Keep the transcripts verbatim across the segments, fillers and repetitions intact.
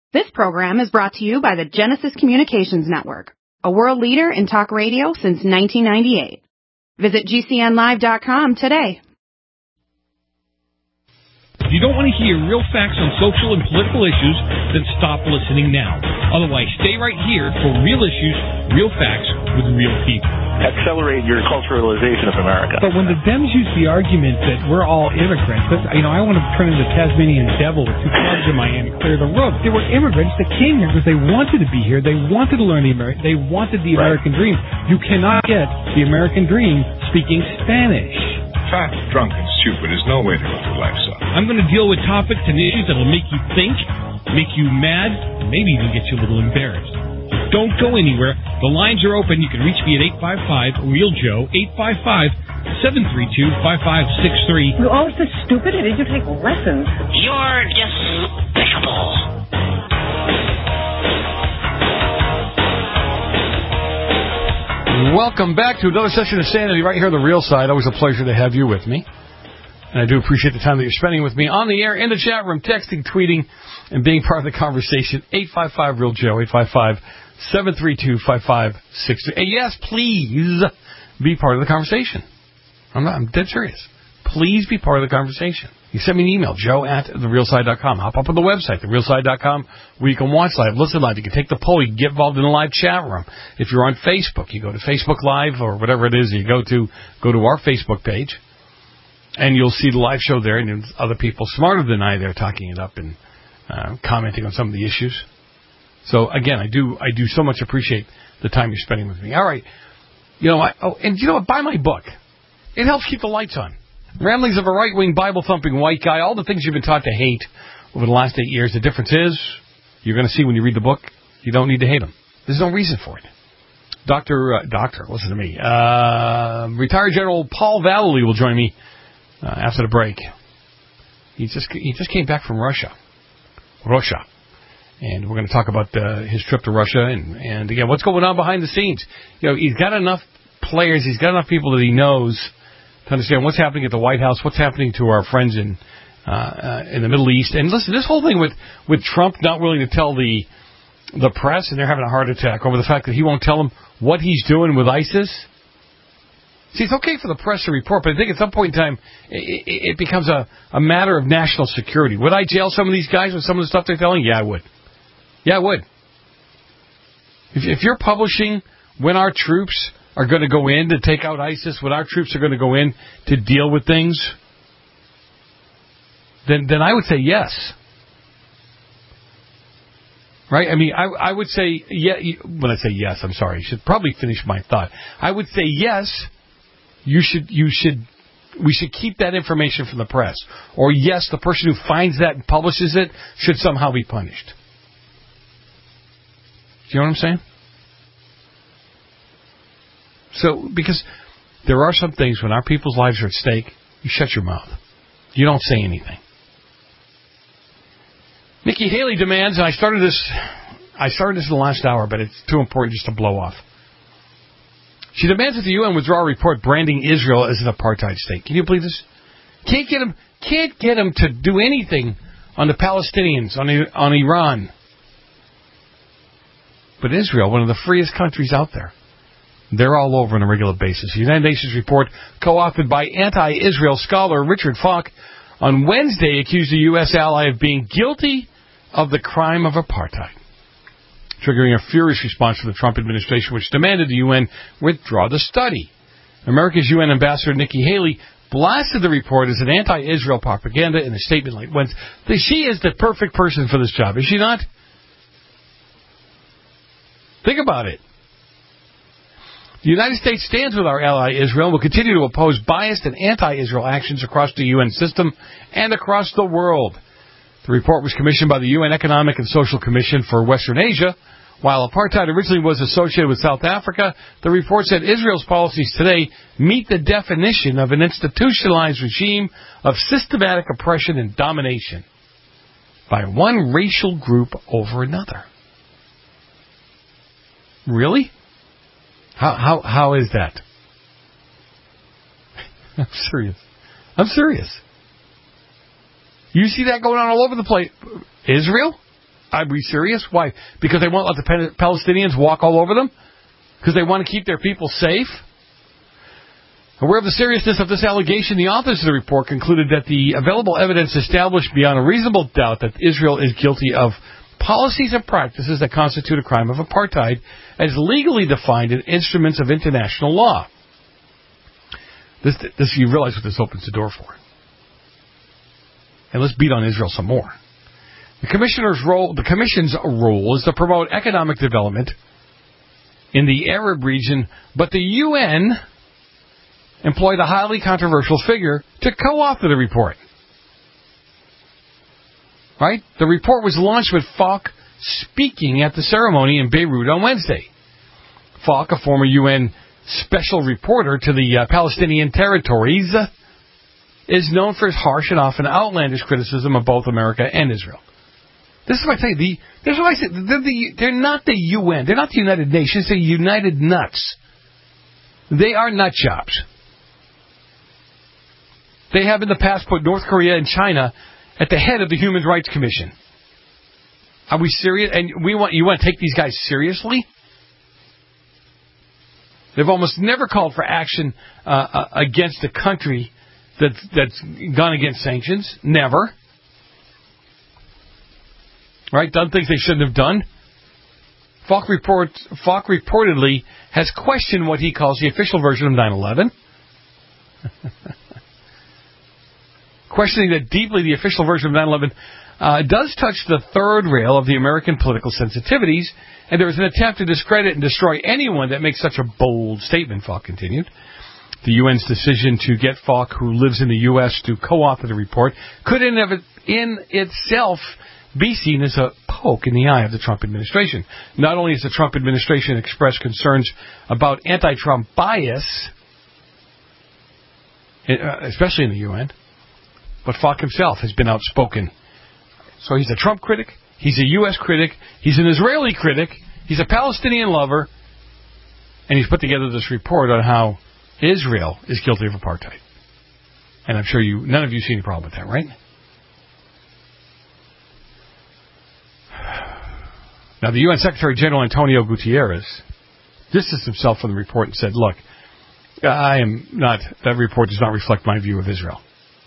This program is brought to you by the Genesis Communications Network, a world leader in talk radio since nineteen ninety-eight. Visit G C N live dot com today. If you don't want to hear real facts on social and political issues, then stop listening now. Otherwise, stay right here for real issues, real facts with real people. Accelerate your culturalization of America. But when the Dems use the argument that we're all immigrants, that's, you know, I want to turn into the Tasmanian devil with two clubs in my hand and clear the road. They were immigrants that came here because they wanted to be here. They wanted to learn the American. They wanted the American right. dream. You cannot get the American dream speaking Spanish. Fat, drunk, and stupid is no way to go through life, son. I'm going to deal with topics and issues that will make you think, make you mad, maybe even get you a little embarrassed. Don't go anywhere. The lines are open. You can reach me at eight five five, real joe, eight five five, seven three two, five five six three. You're always so stupid. Did you take lessons? You're despicable. Welcome back to another session of Sanity right here on the Real Side. Always a pleasure to have you with me. And I do appreciate the time that you're spending with me on the air, in the chat room, texting, tweeting, and being part of the conversation. eight five five, real joe, eight five five, seven three two, five five six three. And yes, please be part of the conversation. I'm not, I'm dead serious. Please be part of the conversation. You send me an email, joe at the real side dot com. Hop up on the website, the real side dot com, where you can watch live, listen live. You can take the poll. You can get involved in the live chat room. If you're on Facebook, you go to Facebook Live or whatever it is. You go to go to our Facebook page, and you'll see the live show there. And there's other people smarter than I there talking it up and uh, commenting on some of the issues. So again, I do I do so much appreciate the time you're spending with me. All right, you know, I, oh, and you know what? Buy my book. It helps keep the lights on. Ramblings of a right-wing, Bible-thumping white guy, all the things you've been taught to hate over the last eight years. The difference is, you're going to see when you read the book, you don't need to hate them. There's no reason for it. Doctor, uh, doctor, listen to me. Uh, retired General Paul Vallely will join me uh, after the break. He just he just came back from Russia. Russia. And we're going to talk about uh, his trip to Russia and, and, again, what's going on behind the scenes. You know, he's got enough players, he's got enough people that he knows to understand what's happening at the White House, what's happening to our friends in uh, uh, in the Middle East. And listen, this whole thing with, with Trump not willing to tell the the press, and they're having a heart attack over the fact that he won't tell them what he's doing with ISIS. See, it's okay for the press to report, but I think at some point in time it, it, it becomes a, a matter of national security. Would I jail some of these guys with some of the stuff they're telling? Yeah, I would. Yeah, I would. If, if you're publishing when our troops are going to go in to take out ISIS, when our troops are going to go in to deal with things, then then I would say yes. Right? I mean, I, I would say, yeah, when I say yes, I'm sorry, I should probably finish my thought. I would say yes, you should, you should, we should keep that information from the press. Or yes, the person who finds that and publishes it should somehow be punished. Do you know what I'm saying? So, because there are some things when our people's lives are at stake, you shut your mouth. You don't say anything. Nikki Haley demands, and I started this, I started this in the last hour, but it's too important just to blow off. She demands that the U N withdraw a report branding Israel as an apartheid state. Can you believe this? Can't get them, can't get them to do anything on the Palestinians, on on Iran. But Israel, one of the freest countries out there, they're all over on a regular basis. The United Nations report, co-authored by anti-Israel scholar Richard Falk, on Wednesday accused the U S ally of being guilty of the crime of apartheid, triggering a furious response from the Trump administration, which demanded the U N withdraw the study. America's U N ambassador Nikki Haley blasted the report as an anti-Israel propaganda in a statement like when she is the perfect person for this job, is she not? Think about it. The United States stands with our ally Israel and will continue to oppose biased and anti-Israel actions across the U N system and across the world. The report was commissioned by the U N Economic and Social Commission for Western Asia. While apartheid originally was associated with South Africa, the report said Israel's policies today meet the definition of an institutionalized regime of systematic oppression and domination by one racial group over another. Really? How how how is that? I'm serious. I'm serious. You see that going on all over the place. Israel? Are we serious? Why? Because they won't let the Palestinians walk all over them? Because they want to keep their people safe? Aware of the seriousness of this allegation, the authors of the report concluded that the available evidence established beyond a reasonable doubt that Israel is guilty of policies and practices that constitute a crime of apartheid as legally defined in instruments of international law. This, this you realize what this opens the door for. And let's beat on Israel some more. The commissioner's role, the commission's role is to promote economic development in the Arab region, but the U N employed a highly controversial figure to co-author the report. Right? The report was launched with Falk speaking at the ceremony in Beirut on Wednesday. Falk, a former U N special reporter to the uh, Palestinian territories, uh, is known for his harsh and often outlandish criticism of both America and Israel. This is what I say. The, this is what I say. They're, the, they're not the U N. They're not the United Nations. They're United Nuts. They are nut jobs. They have in the past put North Korea and China at the head of the Human Rights Commission. Are we serious? And we want you want to take these guys seriously? They've almost never called for action uh, uh, against a country that's, that's gone against sanctions. Never. Right? Done things they shouldn't have done. Falk, report, Falk reportedly has questioned what he calls the official version of nine eleven. Questioning that deeply the official version of nine eleven uh, does touch the third rail of the American political sensitivities, and there is an attempt to discredit and destroy anyone that makes such a bold statement, Falk continued. The U N's decision to get Falk, who lives in the U S, to co-author the report could in, of it, in itself be seen as a poke in the eye of the Trump administration. Not only has the Trump administration expressed concerns about anti-Trump bias, especially in the U N, but Falk himself has been outspoken. So he's a Trump critic, he's a U S critic, he's an Israeli critic, he's a Palestinian lover, and he's put together this report on how Israel is guilty of apartheid. And I'm sure you, none of you see any problem with that, right? Now, the U N Secretary General Antonio Guterres distanced himself from the report and said, look, I am not, that report does not reflect my view of Israel.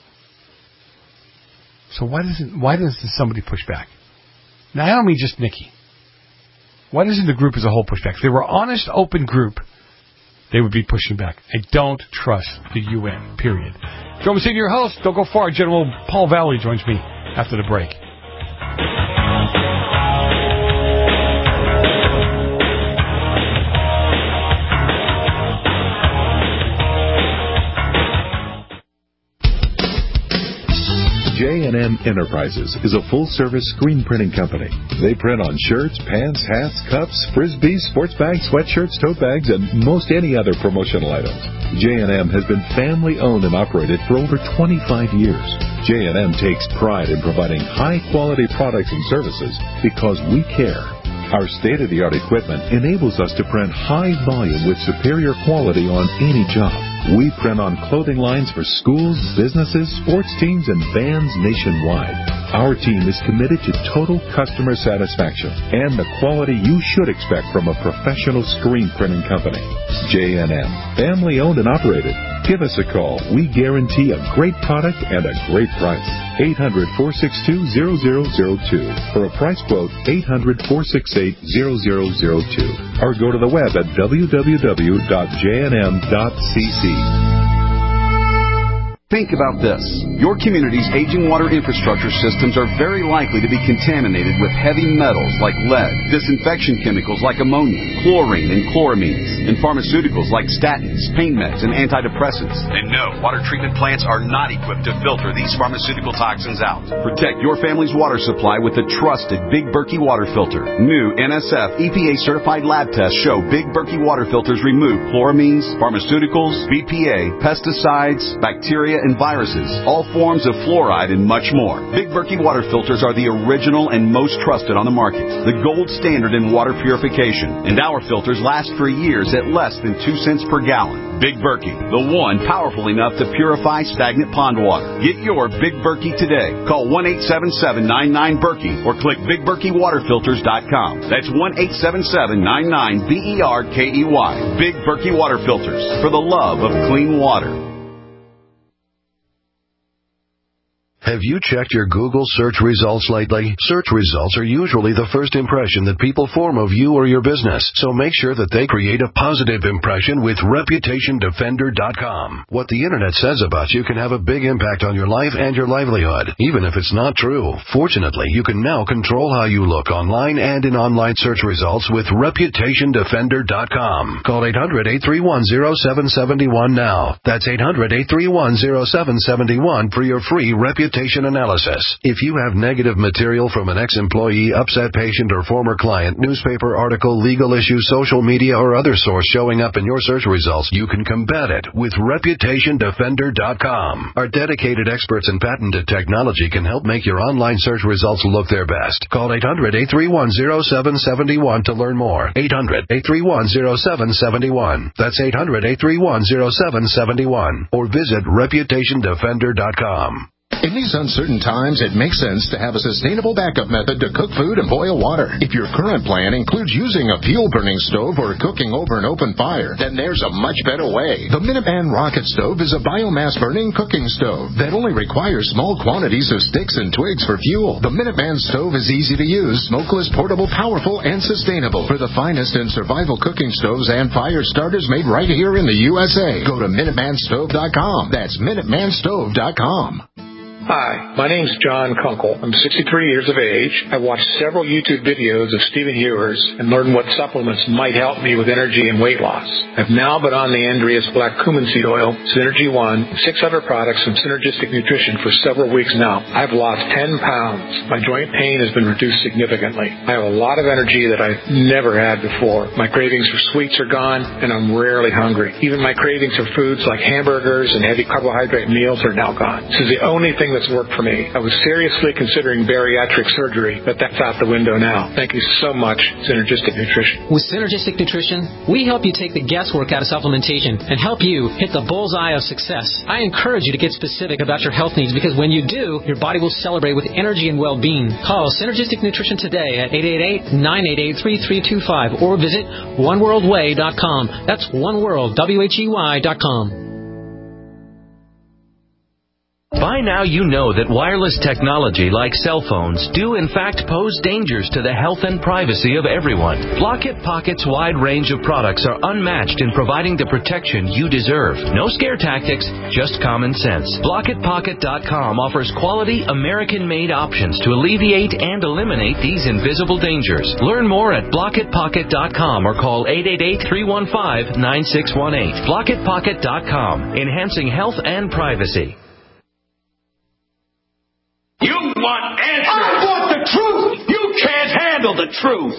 So why doesn't why doesn't somebody push back? Now, I don't mean just Nikki. Why doesn't the group as a whole push back? If they were an honest, open group, they would be pushing back. I don't trust the U N, period. Joe Messina, your host. Don't go far. General Paul Valley joins me after the break. J and M Enterprises is a full-service screen printing company. They print on shirts, pants, hats, cups, frisbees, sports bags, sweatshirts, tote bags, and most any other promotional items. J and M has been family-owned and operated for over twenty-five years. J and M takes pride in providing high-quality products and services because we care. Our state-of-the-art equipment enables us to print high volume with superior quality on any job. We print on clothing lines for schools, businesses, sports teams, and bands nationwide. Our team is committed to total customer satisfaction and the quality you should expect from a professional screen printing company. J and M, family-owned and operated. Give us a call. We guarantee a great product and a great price. eight hundred, four six two, zero zero zero two. For a price quote, eight hundred, four six eight, zero zero zero two. Or go to the web at w w w dot j n m dot c c. Think about this. Your community's aging water infrastructure systems are very likely to be contaminated with heavy metals like lead, disinfection chemicals like ammonia, chlorine and chloramines, and pharmaceuticals like statins, pain meds, and antidepressants. And no, water treatment plants are not equipped to filter these pharmaceutical toxins out. Protect your family's water supply with the trusted Big Berkey water filter. New N S F E P A-certified lab tests show Big Berkey water filters remove chloramines, pharmaceuticals, B P A, pesticides, bacteria, and viruses, all forms of fluoride, and much more. Big Berkey water filters are the original and most trusted on the market, the gold standard in water purification, and our filters last for years at less than two cents per gallon. Big Berkey, the one powerful enough to purify stagnant pond water. Get your Big Berkey today. Call one eight seven seven, nine nine, Berkey or click big berkey water filters dot com. That's one eight seven seven, nine nine, B E R K E Y. Big Berkey Water Filters, for the love of clean water. Have you checked your Google search results lately? Search results are usually the first impression that people form of you or your business, so make sure that they create a positive impression with reputation defender dot com. What the Internet says about you can have a big impact on your life and your livelihood, even if it's not true. Fortunately, you can now control how you look online and in online search results with reputation defender dot com. Call eight hundred, eight three one, zero seven seven one now. That's eight hundred, eight three one, zero seven seven one for your free reputation analysis. If you have negative material from an ex-employee, upset patient, or former client, newspaper article, legal issue, social media, or other source showing up in your search results, you can combat it with reputation defender dot com. Our dedicated experts in patented technology can help make your online search results look their best. Call eight hundred, eight three one, zero seven seven one to learn more. eight hundred, eight three one, zero seven seven one. That's eight hundred, eight three one, zero seven seven one. Or visit reputation defender dot com. In these uncertain times, it makes sense to have a sustainable backup method to cook food and boil water. If your current plan includes using a fuel-burning stove or cooking over an open fire, then there's a much better way. The Minuteman Rocket Stove is a biomass-burning cooking stove that only requires small quantities of sticks and twigs for fuel. The Minuteman Stove is easy to use, smokeless, portable, powerful, and sustainable. For the finest in survival cooking stoves and fire starters made right here in the U S A, go to minuteman stove dot com. That's minuteman stove dot com. Hi, my name's John Kunkel. I'm sixty-three years of age. I watched several YouTube videos of Stephen Hewers and learned what supplements might help me with energy and weight loss. I've now been on the Andreas Black Cumin Seed Oil, Synergy One, six other products from Synergistic Nutrition for several weeks now. I've lost ten pounds. My joint pain has been reduced significantly. I have a lot of energy that I've never had before. My cravings for sweets are gone, and I'm rarely hungry. Even my cravings for foods like hamburgers and heavy carbohydrate meals are now gone. This is the only thing that's worked for me. I was seriously considering bariatric surgery, but that's out the window now. Thank you so much, Synergistic Nutrition. With Synergistic Nutrition, we help you take the guesswork out of supplementation and help you hit the bullseye of success. I encourage you to get specific about your health needs, because when you do, your body will celebrate with energy and well-being. Call Synergistic Nutrition today at eight eight eight, nine eight eight, three three two five or visit one world way dot com. That's oneworld, W H E Y dot com. By now you know that wireless technology like cell phones do in fact pose dangers to the health and privacy of everyone. Blockit Pocket's wide range of products are unmatched in providing the protection you deserve. No scare tactics, just common sense. Blockit Pocket dot com offers quality American-made options to alleviate and eliminate these invisible dangers. Learn more at Blockit Pocket dot com or call eight eight eight, three one five, nine six one eight. Blockit Pocket dot com, enhancing health and privacy. You want answers. I want the truth. You can't handle the truth.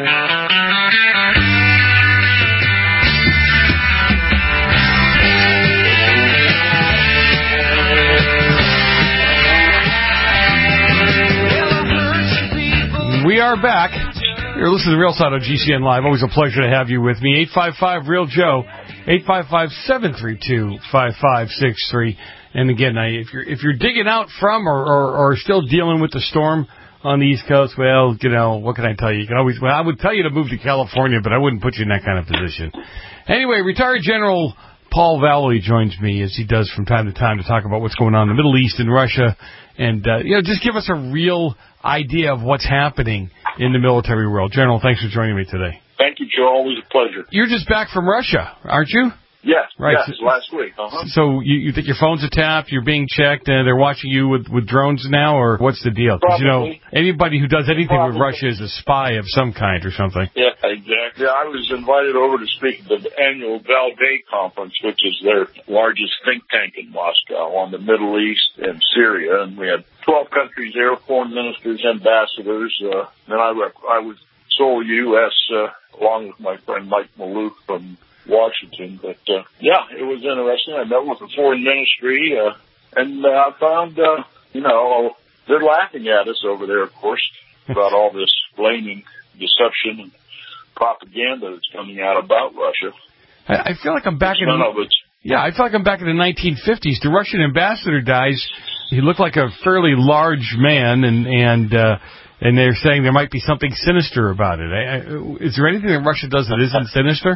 We are back. You're listening to Real Side on G C N Live. Always a pleasure to have you with me. eight five five, real Joe. eight five five, seven three two, five five six three. And again, I, if you're if you're digging out from or, or, or still dealing with the storm on the East Coast, well, you know, what can I tell you? You can always, well, I would tell you to move to California, but I wouldn't put you in that kind of position. Anyway, retired General Paul Vallely joins me, as he does from time to time, to talk about what's going on in the Middle East and Russia, and uh, you know, just give us a real idea of what's happening in the military world. General, thanks for joining me today. Thank you, Joe. Always a pleasure. You're just back from Russia, aren't you? Yes, right. Yes, so, last week. Uh-huh. So you, you think your phones are tapped, you're being checked, and they're watching you with, with drones now, or what's the deal? Because, you know, anybody who does anything Probably. with Russia is a spy of some kind or something. Yeah, exactly. I was invited over to speak at the annual Valdai Conference, which is their largest think tank in Moscow on the Middle East and Syria, and we had twelve countries there, foreign ministers, ambassadors, uh, and I, I was sole U S, uh, along with my friend Mike Maloof from Washington, but uh, yeah, it was interesting. I met with the foreign ministry, uh, And uh, I found, uh, you know, they're laughing at us over there, of course, about all this blaming, deception, and propaganda that's coming out about Russia. I, I feel like I'm back it's in... None of it's... Yeah, I feel like I'm back in the nineteen fifties. The Russian ambassador dies. He looked like a fairly large man, and and uh, and they're saying there might be something sinister about it. I, I, is there anything that Russia does that isn't sinister?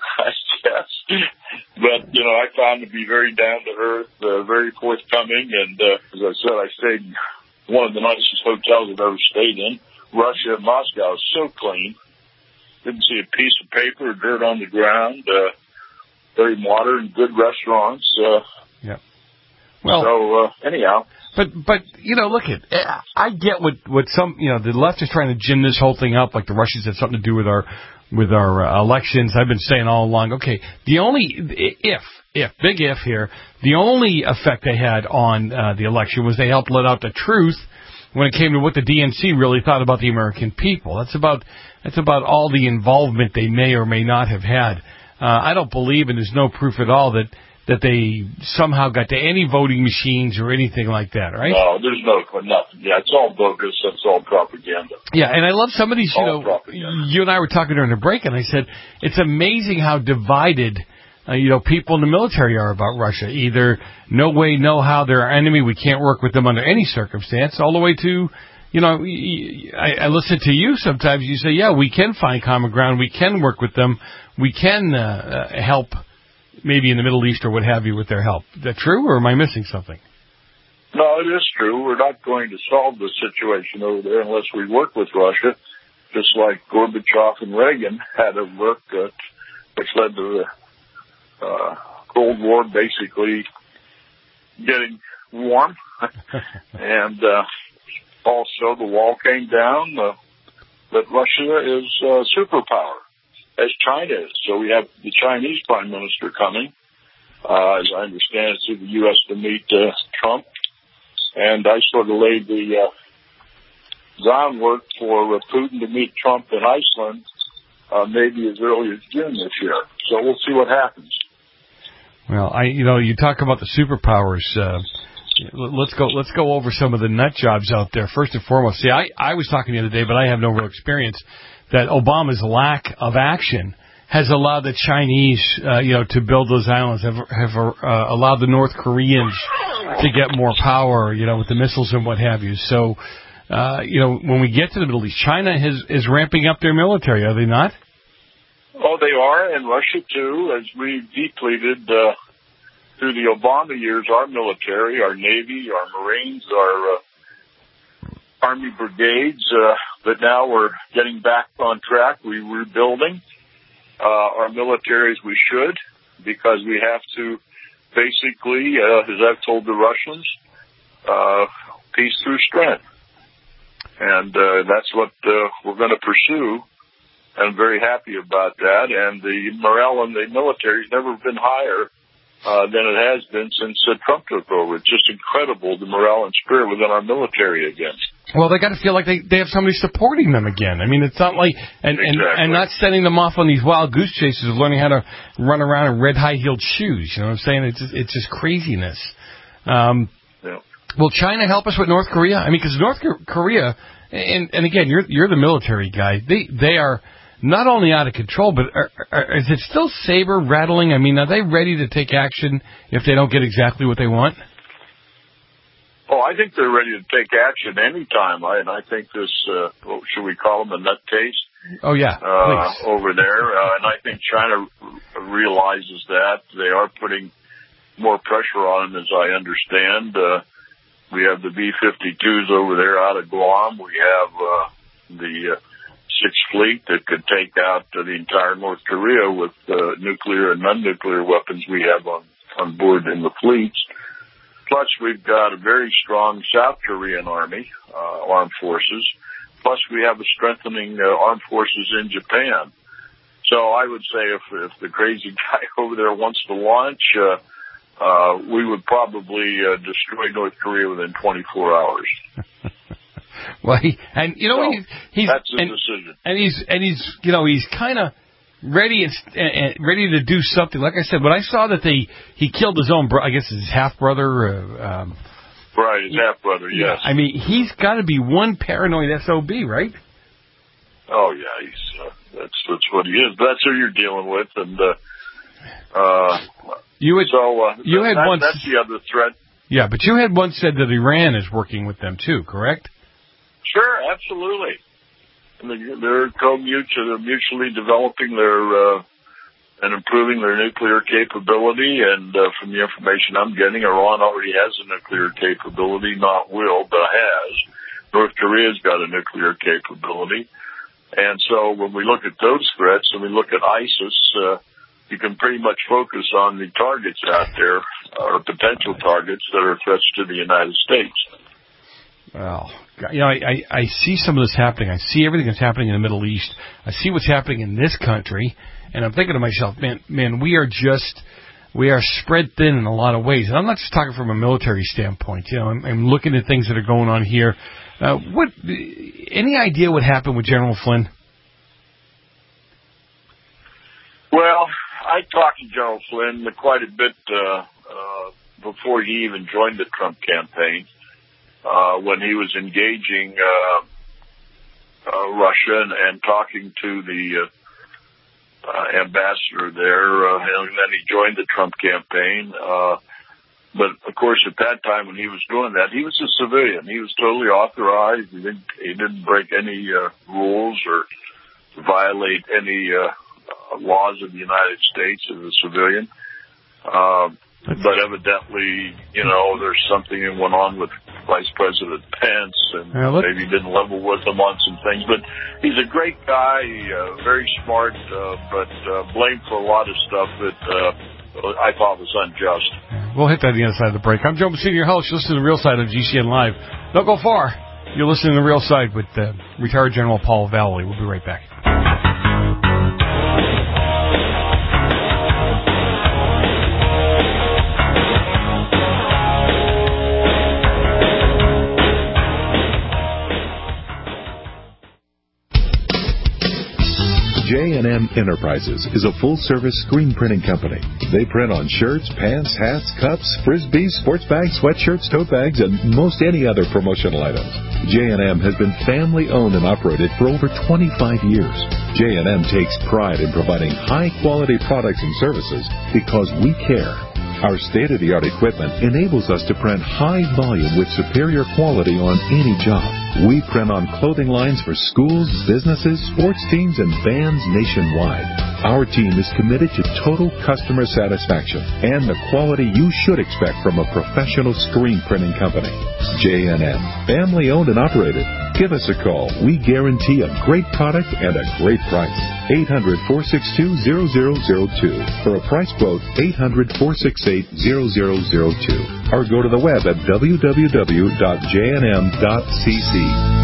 Yes. But, you know, I found to be very down to earth, uh, very forthcoming, and uh, as I said, I stayed in one of the nicest hotels I've ever stayed in. Russia, Moscow is so clean. Didn't see a piece of paper or dirt on the ground. Uh, very modern, good restaurants. Uh, yeah. Well, so, uh, anyhow. But, but you know, look at, I get what, what some, you know, the left is trying to gin this whole thing up, like the Russians had something to do with our, with our uh, elections. I've been saying all along, okay, the only, if, if, big if here, the only effect they had on uh, the election was they helped let out the truth when it came to what the D N C really thought about the American people. That's about, that's about all the involvement they may or may not have had. Uh, I don't believe, and there's no proof at all, that, that they somehow got to any voting machines or anything like that, right? No, there's no, nothing. Yeah, it's all bogus. It's all propaganda. Yeah, and I love some of these, you all know, propaganda. You and I were talking during the break, and I said, it's amazing how divided, uh, you know, people in the military are about Russia. Either no way, no how, they're our enemy, we can't work with them under any circumstance, all the way to, you know, I, I listen to you sometimes, you say, yeah, we can find common ground, we can work with them, we can uh, uh, help maybe in the Middle East or what have you with their help. Is that true, or am I missing something? No, it is true. We're not going to solve the situation over there unless we work with Russia, just like Gorbachev and Reagan had to work, uh, which led to the uh, Cold War basically getting warm. and uh, also the wall came down, uh, but Russia is a superpower, as China is. So we have the Chinese Prime Minister coming, uh, as I understand it, to the U S to meet uh, Trump. And I sort of laid the uh, groundwork for uh, Putin to meet Trump in Iceland uh, maybe as early as June this year. So we'll see what happens. Well, I, you know, you talk about the superpowers. Uh, let's go. Let's go over some of the nut jobs out there. First and foremost, see, I, I was talking the other day, but I have no real experience, that Obama's lack of action has allowed the Chinese, uh, you know, to build those islands, have, have uh, allowed the North Koreans to get more power, you know, with the missiles and what have you. So, uh, you know, when we get to the Middle East, China has, is ramping up their military, are they not? Oh, they are, and Russia too, as we depleted uh, through the Obama years, our military, our Navy, our Marines, our uh, Army brigades, uh, but now we're getting back on track. We're rebuilding uh, our military as we should, because we have to basically, uh, as I've told the Russians, uh, peace through strength. And uh, that's what uh, we're going to pursue. I'm very happy about that. And the morale in the military has never been higher uh, than it has been since uh, Trump took over. It's just incredible, the morale and spirit within our military again. Well, they got to feel like they they have somebody supporting them again. I mean, it's not like and, exactly. and and not sending them off on these wild goose chases of learning how to run around in red high heeled shoes. You know what I'm saying? It's just, it's just craziness. Um, yeah. Will China help us with North Korea? I mean, because North Korea, and and again, you're you're the military guy. They they are not only out of control, but are, are, is it still saber rattling? I mean, are they ready to take action if they don't get exactly what they want? Oh, I think they're ready to take action anytime. I, and I think this, uh, what should we call them, a nutcase? Oh, yeah, uh, over there. Uh, and I think China realizes that. They are putting more pressure on them, as I understand. Uh, we have the B fifty-twos over there out of Guam. We have uh, the uh, Sixth Fleet that could take out uh, the entire North Korea with uh, nuclear and non-nuclear weapons we have on, on board in the fleets. Plus, we've got a very strong South Korean army, uh, armed forces. Plus, we have a strengthening uh, armed forces in Japan. So I would say if, if the crazy guy over there wants to launch, uh, uh, we would probably uh, destroy North Korea within twenty-four hours. Well, he, and you know, so, he's, he's that's his and, decision. And he's, and he's, you know, he's kind of ready and, and ready to do something. Like I said, when I saw that they he killed his own, bro- I guess his half brother. Uh, um, right, his half brother. Yes. I mean, he's got to be one paranoid S O B, right? Oh yeah, he's uh, that's that's what he is. That's who you're dealing with, and uh, uh, you had so uh, you that, had that, once that's the other threat. Yeah, but you had once said that Iran is working with them too, correct? Sure, absolutely. And they're co-mutual, they're mutually developing their uh, and improving their nuclear capability. And uh, from the information I'm getting, Iran already has a nuclear capability, not will, but has. North Korea's got a nuclear capability. And so when we look at those threats and we look at ISIS, uh, you can pretty much focus on the targets out there, or potential targets that are threats to the United States. Well, you know, I, I, I see some of this happening. I see everything that's happening in the Middle East. I see what's happening in this country, and I'm thinking to myself, man, man, we are just, we are spread thin in a lot of ways. And I'm not just talking from a military standpoint. You know, I'm, I'm looking at things that are going on here. Uh, what, any idea what happened with General Flynn? Well, I talked to General Flynn quite a bit uh, uh, before he even joined the Trump campaign, uh, when he was engaging uh, uh, Russia and, and talking to the uh, uh, ambassador there, uh, and then he joined the Trump campaign. Uh, but, of course, at that time when he was doing that, he was a civilian. He was totally authorized. He didn't, he didn't break any uh, rules or violate any uh Uh, laws of the United States as a civilian. Uh, but evidently, you know, there's something that went on with Vice President Pence, and yeah, maybe didn't level with him on some things. But he's a great guy, uh, very smart, uh, but uh, blamed for a lot of stuff that uh, I thought was unjust. We'll hit that on the other side of the break. I'm Joe Messina, your host. You're listening to The Real Side on G C N Live. Don't go far. You're listening to The Real Side with uh, retired General Paul Vallely. We'll be right back. J and M Enterprises is a full-service screen printing company. They print on shirts, pants, hats, cups, frisbees, sports bags, sweatshirts, tote bags, and most any other promotional items. J and M has been family-owned and operated for over twenty-five years. J and M takes pride in providing high-quality products and services because we care. Our state-of-the-art equipment enables us to print high volume with superior quality on any job. We print on clothing lines for schools, businesses, sports teams, and bands nationwide. Our team is committed to total customer satisfaction and the quality you should expect from a professional screen printing company. J and M, family-owned and operated. Give us a call. We guarantee a great product and a great price. eight hundred, four six two, zero zero zero two. For a price quote, eight hundred, four six eight, zero zero zero two. Or go to the web at w w w dot j n m dot c c.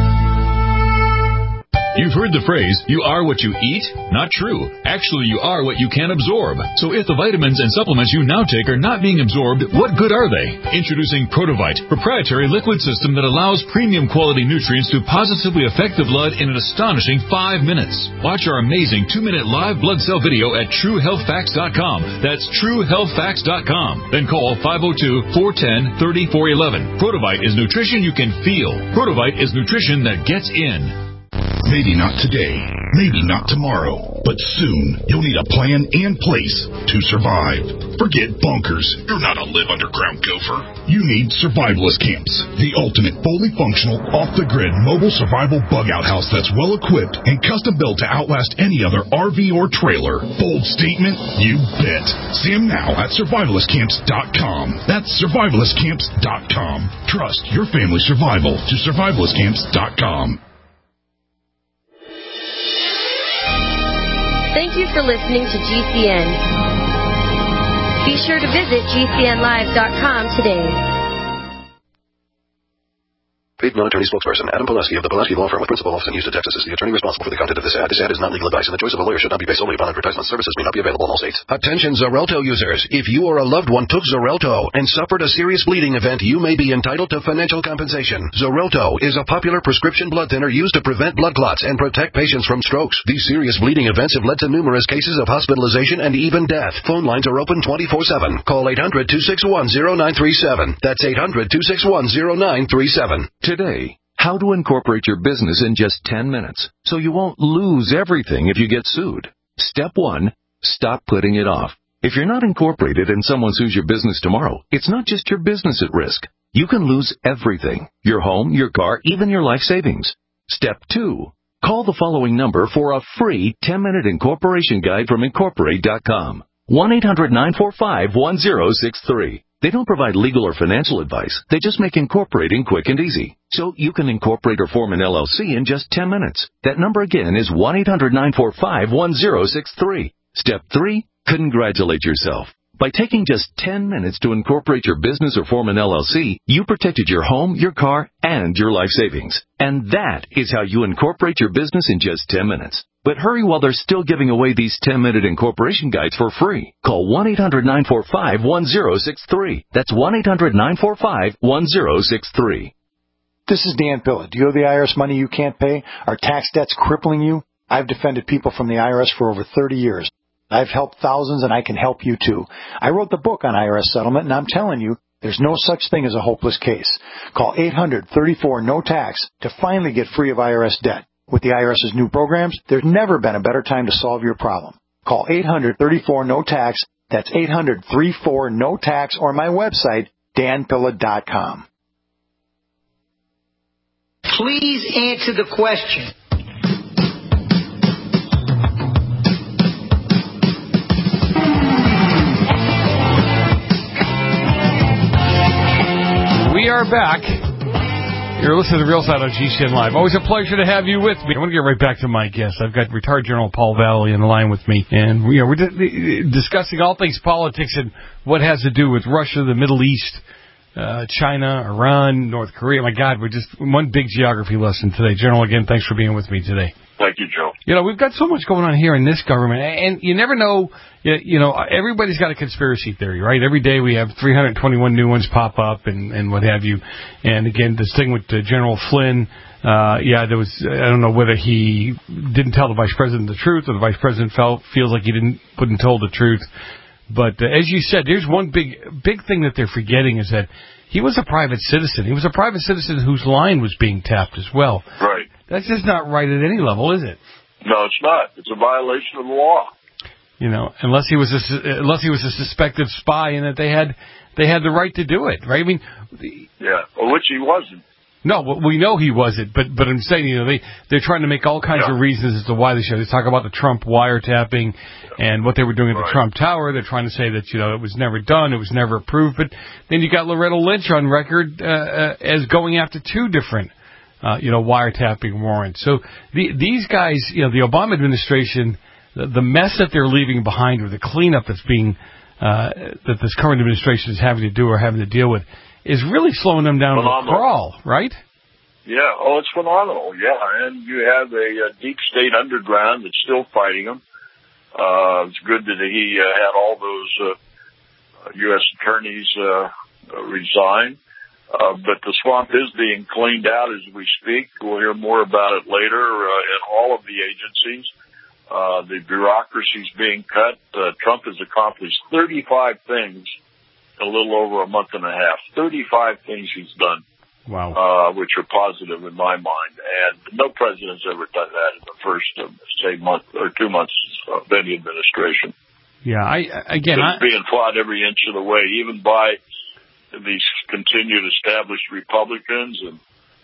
You've heard the phrase, you are what you eat? Not true. Actually, you are what you can absorb. So if the vitamins and supplements you now take are not being absorbed, what good are they? Introducing Protovite, proprietary liquid system that allows premium quality nutrients to positively affect the blood in an astonishing five minutes. Watch our amazing two-minute live blood cell video at true health facts dot com. That's true health facts dot com. Then call five oh two, four one oh, three oh four one one. Protovite is nutrition you can feel. Protovite is nutrition that gets in. Maybe not today, maybe not tomorrow, but soon you'll need a plan and place to survive. Forget bunkers. You're not a live underground gopher. You need survivalist camps, the ultimate fully functional, off-the-grid mobile survival bug-out house that's well-equipped and custom-built to outlast any other R V or trailer. Bold statement? You bet. See them now at survivalist camps dot com. That's survivalist camps dot com. Trust your family's survival to survivalist camps dot com. Thank you for listening to G C N. Be sure to visit G C N live dot com today. Paid non-attorney spokesperson Adam Pileski of the Pileski Law Firm with principal office in Houston, Texas is the attorney responsible for the content of this ad. This ad is not legal advice, and the choice of a lawyer should not be based solely upon advertisement. Services may not be available in all states. Attention Xarelto users. If you or a loved one took Xarelto and suffered a serious bleeding event, you may be entitled to financial compensation. Xarelto is a popular prescription blood thinner used to prevent blood clots and protect patients from strokes. These serious bleeding events have led to numerous cases of hospitalization and even death. Phone lines are open twenty-four seven. Call eight hundred, two six one, zero nine three seven. That's eight hundred, two six one, zero nine three seven. Today, how to incorporate your business in just ten minutes so you won't lose everything if you get sued. Step one, stop putting it off. If you're not incorporated and someone sues your business tomorrow, it's not just your business at risk. You can lose everything. Your home, your car, even your life savings. Step two, call the following number for a free ten-minute incorporation guide from Incorporate dot com. one eight hundred, nine four five, one zero six three. They don't provide legal or financial advice. They just make incorporating quick and easy. So you can incorporate or form an L L C in just ten minutes. That number again is one eight hundred, nine four five, one zero six three. Step three, congratulate yourself. By taking just ten minutes to incorporate your business or form an L L C, you protected your home, your car, and your life savings. And that is how you incorporate your business in just ten minutes. But hurry while they're still giving away these ten-minute incorporation guides for free. Call one eight hundred, nine four five, one zero six three. That's one eight hundred, nine four five, one zero six three. This is Dan Pilla. Do you owe the I R S money you can't pay? Are tax debts crippling you? I've defended people from the I R S for over thirty years. I've helped thousands, and I can help you, too. I wrote the book on I R S settlement, and I'm telling you, there's no such thing as a hopeless case. Call eight hundred, thirty-four, no tax to finally get free of I R S debt. With the I R S's new programs, there's never been a better time to solve your problem. Call eight hundred, thirty-four, no tax. That's eight hundred, thirty-four, no tax, or my website, dan pilla dot com. Please answer the question. We are back. You're listening to The Real Side on G C N Live. Always a pleasure to have you with me. I want to get right back to my guest. I've got retired General Paul Valley in the line with me, and you know, we're di- discussing all things politics and what has to do with Russia, the Middle East, uh, China, Iran, North Korea. My God, we're just one big geography lesson today. General, again, thanks for being with me today. Thank you, Joe. You know, we've got so much going on here in this government, and you never know, you know, everybody's got a conspiracy theory, right? Every day we have three hundred twenty-one new ones pop up and, and what have you. And again, this thing with uh, General Flynn, uh, yeah, there was, I don't know whether he didn't tell the Vice President the truth or the Vice President felt, feels like he didn't, wasn't told the truth. But uh, as you said, there's one big, big thing that they're forgetting is that he was a private citizen. He was a private citizen whose line was being tapped as well. Right. That's just not right at any level, is it? No, it's not. It's a violation of the law. You know, unless he was a, unless he was a suspected spy, and that they had they had the right to do it, right? I mean, yeah, well, which he wasn't. No, well, we know he wasn't, but but I'm saying, you know, they they're trying to make all kinds yeah. of reasons as to why they should. They talk about the Trump wiretapping and what they were doing at the right. Trump Tower. They're trying to say that, you know, it was never done, it was never approved. But then you got Loretta Lynch on record uh, uh, as going after two different. Uh, you know, wiretapping warrants. So the, these guys, you know, the Obama administration, the, the mess that they're leaving behind, or the cleanup that's being, uh, that this current administration is having to do or having to deal with, is really slowing them down phenomenal. to a crawl, right? Yeah, oh, it's phenomenal, yeah. And you have a, a deep state underground that's still fighting them. Uh, it's good that he uh, had all those uh, U S attorneys uh, resign. Uh, but the swamp is being cleaned out as we speak. We'll hear more about it later uh, in all of the agencies. Uh, the bureaucracy's being cut. Uh, Trump has accomplished thirty-five things in a little over a month and a half. thirty-five things he's done. Wow. Uh, which are positive in my mind. And no president's ever done that in the first, uh, say, month or two months of any administration. Yeah, I, again, it's I... being fought every inch of the way, even by these continued established Republicans, and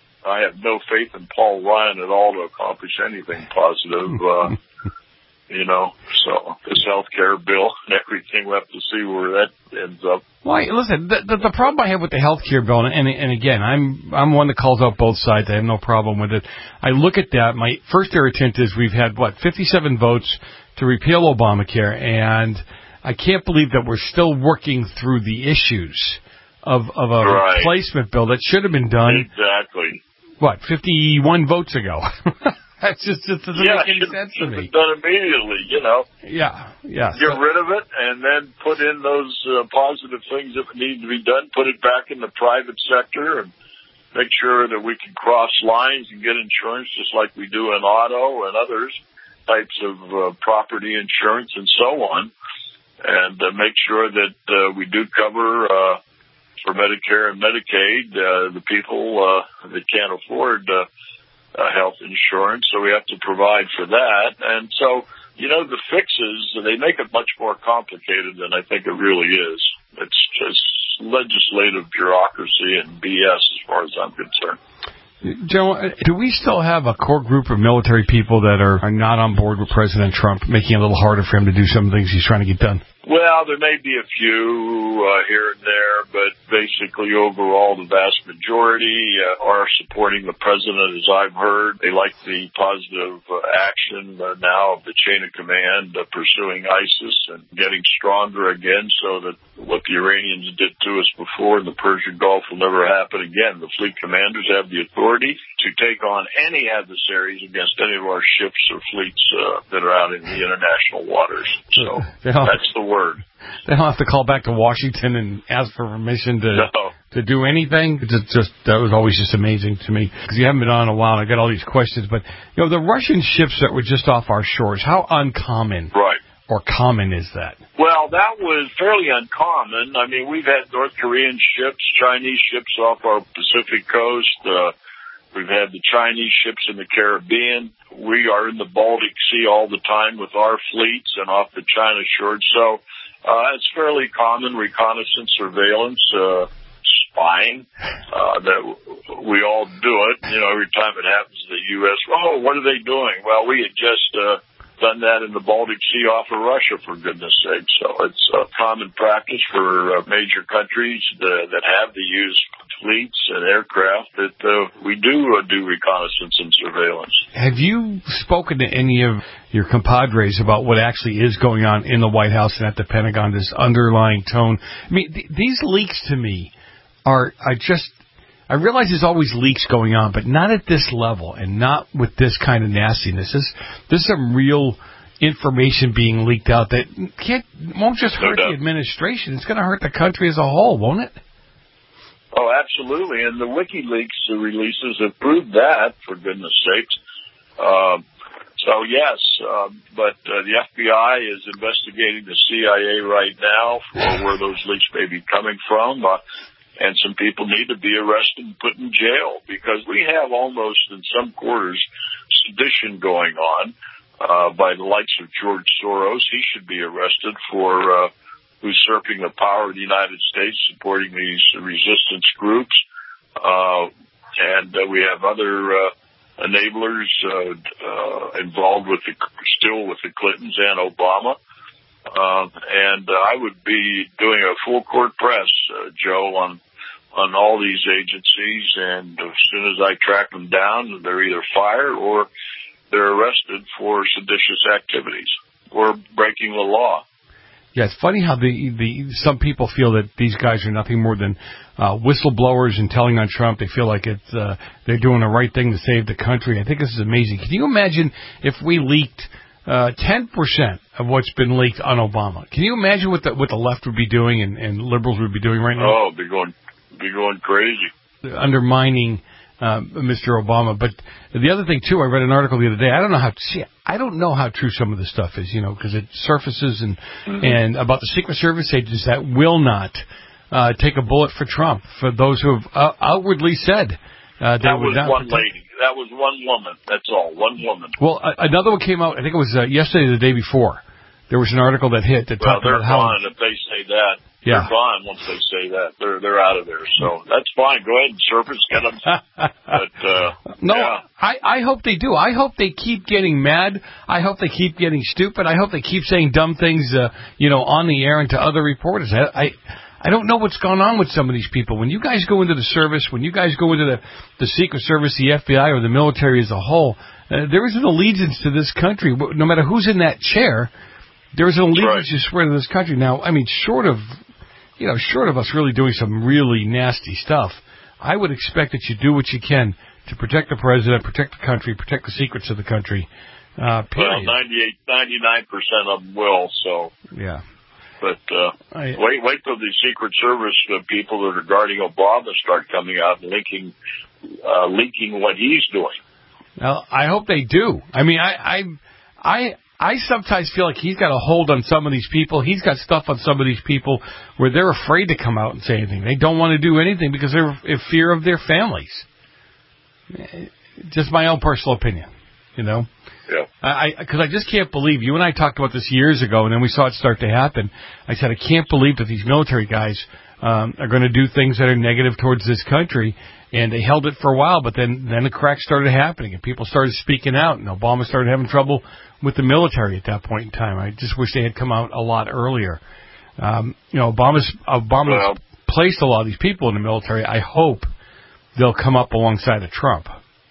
I have no faith in Paul Ryan at all to accomplish anything positive, uh, you know, so this health care bill and everything, we'll have to see where that ends up. Well, listen, the, the, the problem I have with the health care bill, and, and again, I'm I'm one that calls out both sides. I have no problem with it. I look at that. My first irritant is we've had, what, fifty-seven votes to repeal Obamacare, and I can't believe that we're still working through the issues of of a right. replacement bill that should have been done exactly what, fifty-one votes ago. That's just, just doesn't yeah, make any should, sense to should me. Have done immediately, you know. Yeah, yeah. Get so, rid of it, and then put in those uh, positive things that need to be done. Put it back in the private sector, and make sure that we can cross lines and get insurance just like we do in auto and others types of uh, property insurance and so on, and uh, make sure that uh, we do cover uh, for Medicare and Medicaid uh, the people uh, that can't afford uh, uh, health insurance. So we have to provide for that. And so, you know, the fixes, they make it much more complicated than I think it really is. It's just legislative bureaucracy and B S as far as I'm concerned. Joe, do we still have a core group of military people that are, are not on board with President Trump, making it a little harder for him to do some things he's trying to get done? Well, there may be a few uh, here and there, but basically overall the vast majority uh, are supporting the president, as I've heard. They like the positive uh, action uh, now of the chain of command uh, pursuing ISIS and getting stronger again so that what the Iranians did to us before in the Persian Gulf will never happen again. The fleet commanders have the authority to take on any adversaries against any of our ships or fleets uh, that are out in the international waters. So that's the word. They don't have to call back to Washington and ask for permission to no. to do anything. It's just that was always just amazing to me because you haven't been on in a while. And I got all these questions, but you know the Russian ships that were just off our shores. How uncommon, right, or common is that? Well, that was fairly uncommon. I mean, we've had North Korean ships, Chinese ships off our Pacific coast. Uh, we've had the Chinese ships in the Caribbean. We are in the Baltic Sea all the time with our fleets and off the China shore. So uh, it's fairly common reconnaissance, surveillance, uh, spying, uh, that we all do it. You know, every time it happens to the U S, oh, what are they doing? Well, we had just uh, done that in the Baltic Sea off of Russia, for goodness sake. So it's a common practice for uh, major countries that, that have the use fleets and aircraft that uh, we do uh, do reconnaissance and surveillance. Have you spoken to any of your compadres about what actually is going on in the White House and at the Pentagon, this underlying tone? I mean, th- these leaks to me are, I just, I realize there's always leaks going on, but not at this level and not with this kind of nastiness. This, this is some real information being leaked out that can't, won't just hurt no the administration. It's going to hurt the country as a whole, won't it? Oh, absolutely. And the WikiLeaks releases have proved that, for goodness sakes. Uh, so, yes, uh, but uh, the F B I is investigating the C I A right now for where those leaks may be coming from. Uh, and some people need to be arrested and put in jail because we have almost in some quarters sedition going on uh, by the likes of George Soros. He should be arrested for uh, usurping the power of the United States, supporting these resistance groups. Uh, and uh, we have other uh, enablers uh, uh, involved with the, still with the Clintons and Obama. Uh, and uh, I would be doing a full court press, uh, Joe, on on all these agencies. And as soon as I track them down, they're either fired or they're arrested for seditious activities or breaking the law. Yeah, it's funny how the the some people feel that these guys are nothing more than uh, whistleblowers and telling on Trump. They feel like it's uh, they're doing the right thing to save the country. I think this is amazing. Can you imagine if we leaked uh, ten percent of what's been leaked on Obama? Can you imagine what the what the left would be doing and, and liberals would be doing right now? Oh, be going be going crazy, undermining Uh, Mister Obama. But the other thing, too, I read an article the other day. I don't know how see, I don't know how true some of this stuff is, you know, because it surfaces and mm-hmm. and about the Secret Service agents that will not uh, take a bullet for Trump, for those who have uh, outwardly said uh, they that would was not one protect. lady. That was one woman. That's all. One woman. Well, uh, another one came out, I think it was uh, yesterday or the day before. There was an article that hit that well, talked they're about how... gone if they say that. Yeah. They're gone once they say that. They're they're out of there. So that's fine. Go ahead and surface, get them. But, uh, no, yeah. I, I hope they do. I hope they keep getting mad. I hope they keep getting stupid. I hope they keep saying dumb things, uh, you know, on the air and to other reporters. I, I I don't know what's going on with some of these people. When you guys go into the service, when you guys go into the, the Secret Service, the F B I, or the military as a whole, uh, there is an allegiance to this country. No matter who's in that chair, there is an allegiance you swear to this country. Now, I mean, short of... You know, short of us really doing some really nasty stuff, I would expect that you do what you can to protect the president, protect the country, protect the secrets of the country. Uh, well, ninety-eight, ninety-nine percent of them will, so. Yeah. But uh, I, wait wait till the Secret Service uh, people that are guarding Obama start coming out and linking, uh, leaking what he's doing. Well, I hope they do. I mean, I, I, I, I sometimes feel like he's got a hold on some of these people. He's got stuff on some of these people where they're afraid to come out and say anything. They don't want to do anything because they're in fear of their families. Just my own personal opinion, you know. Yeah. I because I, I just can't believe, you and I talked about this years ago, and then we saw it start to happen. I said, I can't believe that these military guys um, are going to do things that are negative towards this country, and they held it for a while, but then, then the cracks started happening, and people started speaking out, and Obama started having trouble with the military at that point in time. I just wish they had come out a lot earlier. Um, you know, Obama's Obama's well, placed a lot of these people in the military. I hope they'll come up alongside of Trump.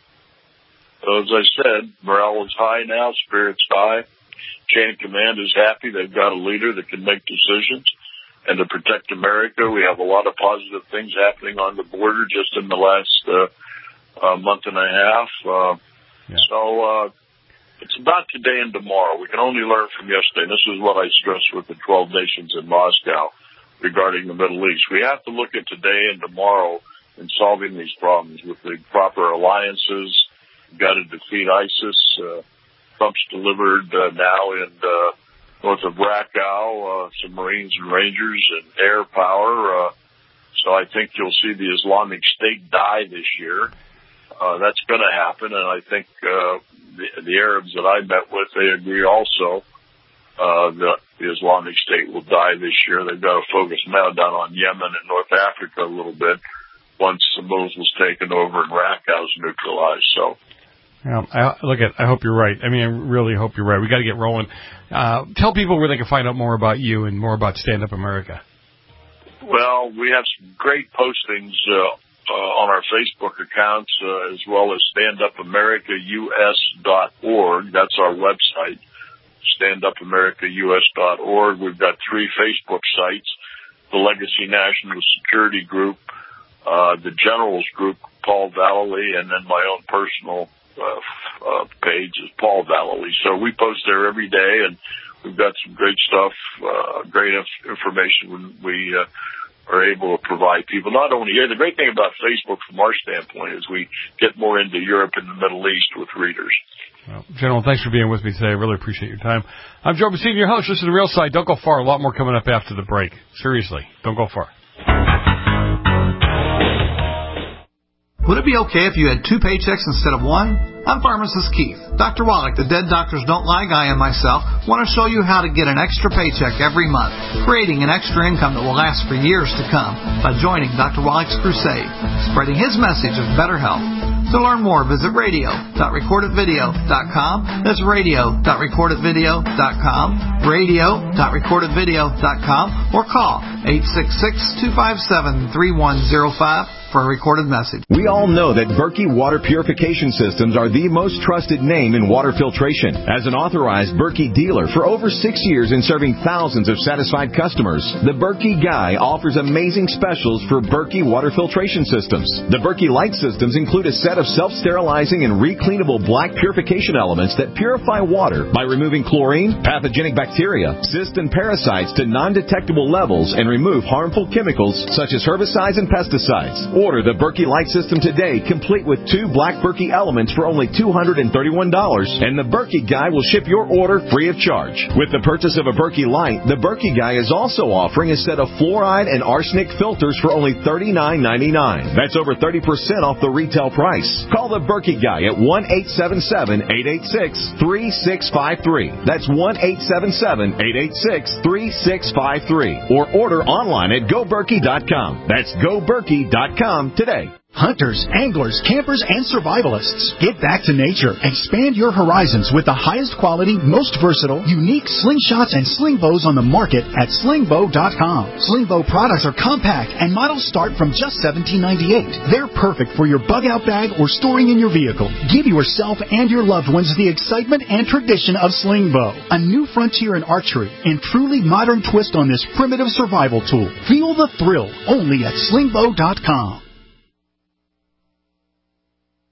As I said, morale is high now, spirits high. Chain of command is happy. They've got a leader that can make decisions. And to protect America, we have a lot of positive things happening on the border just in the last uh, uh, month and a half. Uh, yeah. So uh, it's about today and tomorrow. We can only learn from yesterday. This is what I stressed with the twelve nations in Moscow regarding the Middle East. We have to look at today and tomorrow in solving these problems with the proper alliances. We've got to defeat ISIS. Uh, Trump's delivered uh, now in uh, north of Krakow uh, some Marines and Rangers and air power. Uh, so I think you'll see the Islamic State die this year. Uh, that's going to happen, and I think uh, the, the Arabs that I met with, they agree also uh, that the Islamic State will die this year. They've got to focus now down on Yemen and North Africa a little bit once Mosul's taken over and Rakkau's neutralized. So. Yeah, I, look, at, I hope you're right. I mean, I really hope you're right. We got to get rolling. Uh, tell people where they can find out more about you and more about Stand Up America. Well, we have some great postings uh, uh, on our Facebook accounts, uh, as well as stand up america u s dot org. That's our website, stand up america u s dot org. We've got three Facebook sites: the Legacy National Security Group, uh, the Generals Group, Paul Vallely, and then my own personal Uh, uh, page is Paul Vallely. So we post there every day, and we've got some great stuff, uh, great inf- information when we uh, are able to provide people. Not only here, the great thing about Facebook from our standpoint is we get more into Europe and the Middle East with readers. Well, General, thanks for being with me today. I really appreciate your time. I'm Joe Bassini, your host. Listen to The Real Side. Don't go far. A lot more coming up after the break. Seriously, don't go far. Would it be okay if you had two paychecks instead of one? I'm Pharmacist Keith. Doctor Wallach, the Dead Doctors Don't Lie guy, and myself want to show you how to get an extra paycheck every month, creating an extra income that will last for years to come by joining Doctor Wallach's crusade, spreading his message of better health. To learn more, visit radio dot record it video dot com. That's radio dot record it video dot com, radio dot record it video dot com, or call eight six six, two five seven, three one zero five for a recorded message. We all know that Berkey Water Purification Systems are the most trusted name in water filtration. As an authorized Berkey dealer for over six years and serving thousands of satisfied customers, the Berkey Guy offers amazing specials for Berkey Water Filtration Systems. The Berkey Light Systems include a set of self-sterilizing and recleanable black purification elements that purify water by removing chlorine, pathogenic bacteria, cysts, and parasites to non-detectable levels and remove harmful chemicals such as herbicides and pesticides. Order the Berkey Light System today, complete with two black Berkey elements for only two hundred thirty-one dollars, and the Berkey Guy will ship your order free of charge. With the purchase of a Berkey Light, the Berkey Guy is also offering a set of fluoride and arsenic filters for only thirty-nine ninety-nine. That's over thirty percent off the retail price. Call the Berkey Guy at one eight seven seven, eight eight six, three six five three. That's one eight seven seven, eight eight six, three six five three. Or order online at go berkey dot com. That's go berkey dot com today. Hunters, anglers, campers, and survivalists. Get back to nature. Expand your horizons with the highest quality, most versatile, unique slingshots and sling bows on the market at sling bow dot com. Sling bow products are compact and models start from just seventeen ninety-eight. They're perfect for your bug-out bag or storing in your vehicle. Give yourself and your loved ones the excitement and tradition of sling bow. A new frontier in archery and truly modern twist on this primitive survival tool. Feel the thrill only at sling bow dot com.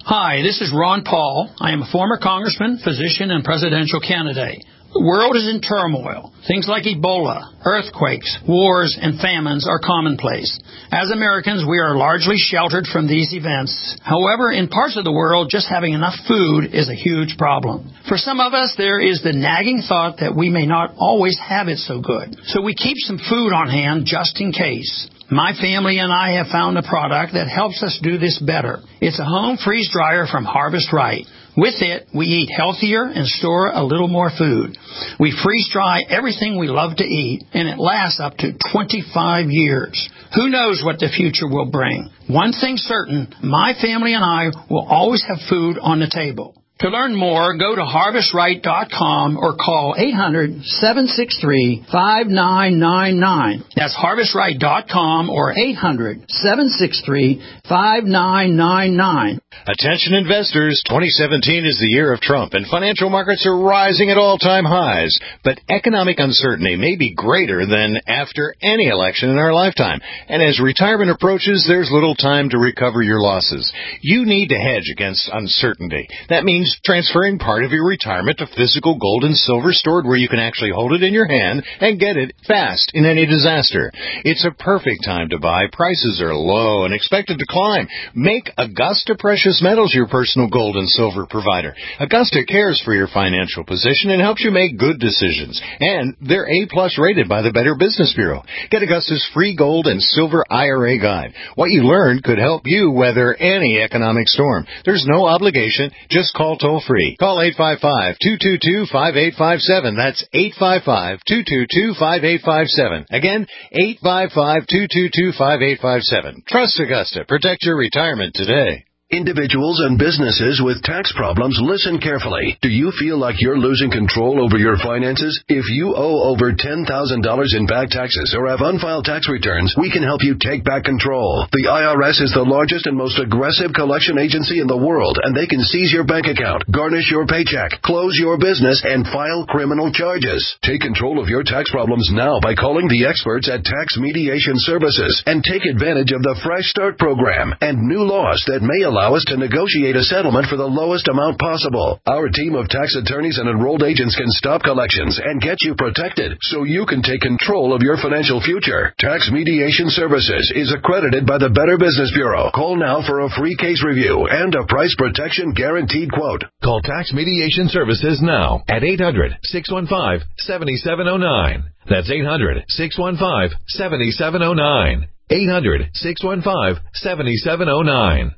Hi, this is Ron Paul. I am a former congressman, physician, and presidential candidate. The world is in turmoil. Things like Ebola, earthquakes, wars, and famines are commonplace. As Americans, we are largely sheltered from these events. However, in parts of the world, just having enough food is a huge problem. For some of us, there is the nagging thought that we may not always have it so good. So we keep some food on hand just in case. My family and I have found a product that helps us do this better. It's a home freeze dryer from Harvest Right. With it, we eat healthier and store a little more food. We freeze dry everything we love to eat, and it lasts up to twenty-five years. Who knows what the future will bring? One thing certain, my family and I will always have food on the table. To learn more, go to harvest right dot com or call eight hundred, seven six three, five nine nine nine. That's harvest right dot com or eight hundred, seven six three, five nine nine nine. Attention investors, twenty seventeen is the year of Trump, and financial markets are rising at all-time highs. But economic uncertainty may be greater than after any election in our lifetime. And as retirement approaches, there's little time to recover your losses. You need to hedge against uncertainty. That means transferring part of your retirement to physical gold and silver stored where you can actually hold it in your hand and get it fast in any disaster. It's a perfect time to buy. Prices are low and expected to climb. Make Augusta Precious Metals your personal gold and silver provider. Augusta cares for your financial position and helps you make good decisions. And they're A-plus rated by the Better Business Bureau. Get Augusta's free gold and silver I R A guide. What you learned could help you weather any economic storm. There's no obligation. Just call toll-free. Call eight five five, two two two, five eight five seven. That's eight five five, two two two, five eight five seven. Again, eight five five, two two two, five eight five seven. Trust Augusta. Protect your retirement today. Individuals and businesses with tax problems, listen carefully. Do you feel like you're losing control over your finances? If you owe over ten thousand dollars in back taxes or have unfiled tax returns, we can help you take back control. The I R S is the largest and most aggressive collection agency in the world, and they can seize your bank account, garnish your paycheck, close your business, and file criminal charges. Take control of your tax problems now by calling the experts at Tax Mediation Services and take advantage of the Fresh Start program and new laws that may allow Allow us to negotiate a settlement for the lowest amount possible. Our team of tax attorneys and enrolled agents can stop collections and get you protected so you can take control of your financial future. Tax Mediation Services is accredited by the Better Business Bureau. Call now for a free case review and a price protection guaranteed quote. Call Tax Mediation Services now at eight hundred, six one five, seven seven zero nine. That's eight hundred, six one five, seven seven zero nine. eight hundred, six one five, seven seven zero nine.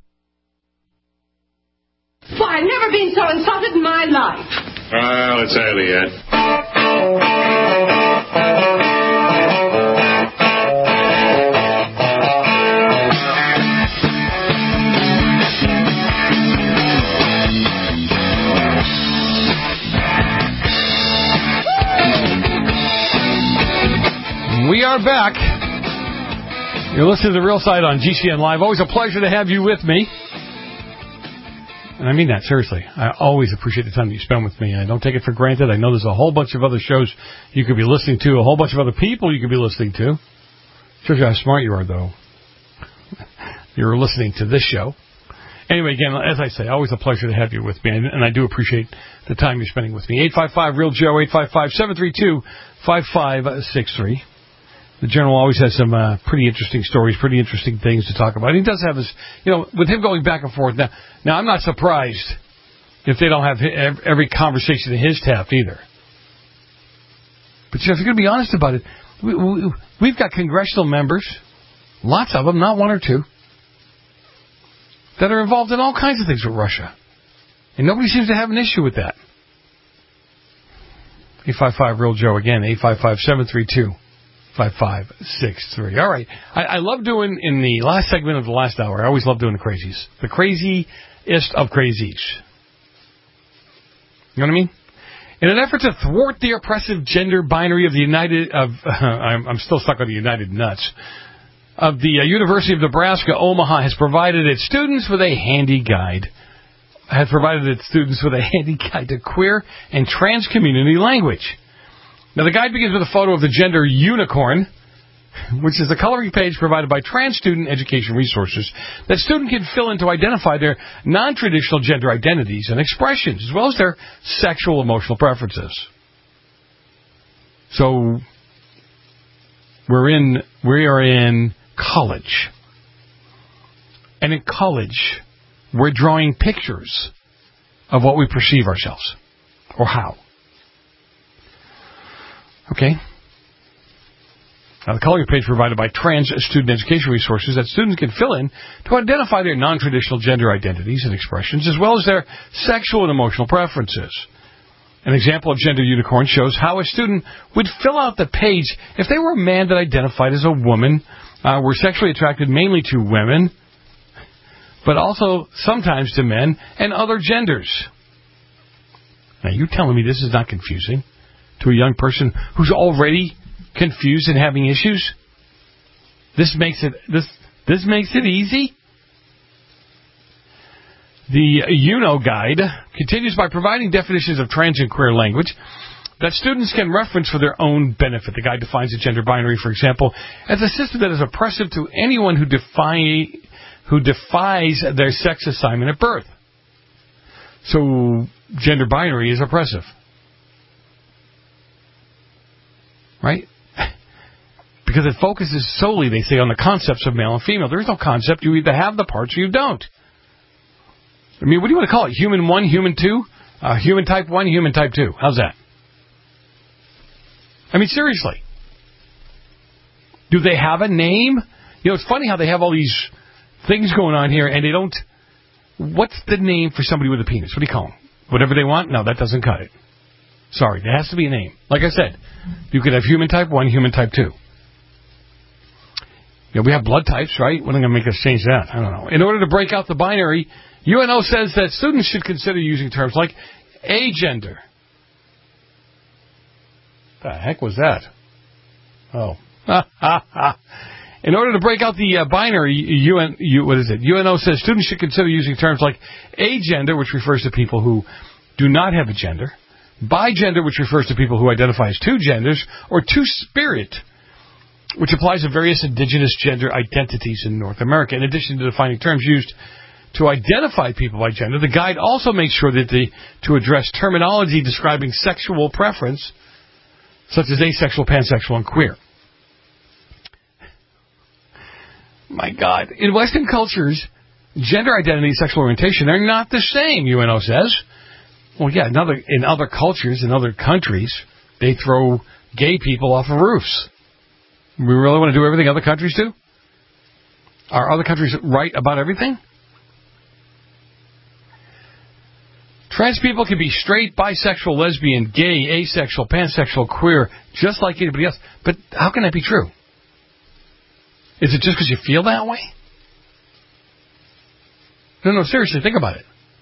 Why, I've never been so insulted in my life. Well, it's early yet. We are back. You're listening to The Real Side on G C N Live. Always a pleasure to have you with me. And I mean that, seriously. I always appreciate the time that you spend with me. I don't take it for granted. I know there's a whole bunch of other shows you could be listening to, a whole bunch of other people you could be listening to. Shows you how smart you are, though. You're listening to this show. Anyway, again, as I say, always a pleasure to have you with me, and, and I do appreciate the time you're spending with me. eight five five, real Joe, eight five five, seven three two, five five six three. The General always has some uh, pretty interesting stories, pretty interesting things to talk about. He does have his, you know, with him going back and forth. Now, now I'm not surprised if they don't have every conversation in his tapped either. But you know, if you're going to be honest about it, we, we, we've got congressional members, lots of them, not one or two, that are involved in all kinds of things with Russia. And nobody seems to have an issue with that. eight five five, real Joe, again, eight five five, seven three two, five five six three. All right. I, I love doing, in the last segment of the last hour, I always love doing the crazies. The craziest of crazies. You know what I mean? In an effort to thwart the oppressive gender binary of the United, of, uh, I'm, I'm still stuck on the United Nuts, of the uh, University of Nebraska, Omaha, has provided its students with a handy guide. Has provided its students with a handy guide to queer and trans community language. Now, the guide begins with a photo of the gender unicorn. which is a coloring page provided by Trans Student Education Resources that students can fill in to identify their non-traditional gender identities and expressions, as well as their sexual emotional preferences. So, we're in, we are in college. And in college, we're drawing pictures of what we perceive ourselves, or how. Okay? Now, the coloring page provided by Trans Student Education Resources that students can fill in to identify their non-traditional gender identities and expressions, as well as their sexual and emotional preferences. An example of Gender Unicorn shows how a student would fill out the page if they were a man that identified as a woman, uh, were sexually attracted mainly to women, but also sometimes to men and other genders. Now, you're telling me this is not confusing to a young person who's already confused and having issues? This makes it this this makes it easy. The UNO guide continues by providing definitions of trans and queer language that students can reference for their own benefit. The guide defines a gender binary, for example, as a system that is oppressive to anyone who defy who defies their sex assignment at birth. So, gender binary is oppressive. Right? Because it focuses solely, they say, on the concepts of male and female. There is no concept. You either have the parts or you don't. I mean, what do you want to call it? Human one, human two? Uh, human type one, human type two. How's that? I mean, seriously. Do they have a name? You know, it's funny how they have all these things going on here and they don't... What's the name for somebody with a penis? What do you call them? Whatever they want? No, that doesn't cut it. Sorry, there has to be a name. Like I said, you could have human type one, human type two. You know, we have blood types, right? When are they going to make us change that? I don't know. In order to break out the binary, U N O says that students should consider using terms like agender. The heck was that? Oh. In order to break out the uh, binary, U N, U, what is it? U N O says students should consider using terms like agender, which refers to people who do not have a gender, bigender, which refers to people who identify as two genders, or two-spirit, which applies to various indigenous gender identities in North America. In addition to defining terms used to identify people by gender, the guide also makes sure that the, to address terminology describing sexual preference, such as asexual, pansexual, and queer. My God. In Western cultures, gender identity and sexual orientation are not the same, U N O says. Well, yeah, in other, in other cultures, in other countries, they throw gay people off of roofs. We really want to do everything other countries do? Are other countries right about everything? Trans people can be straight, bisexual, lesbian, gay, asexual, pansexual, queer, just like anybody else. But how can that be true? Is it just because you feel that way? No, no, seriously, think about it.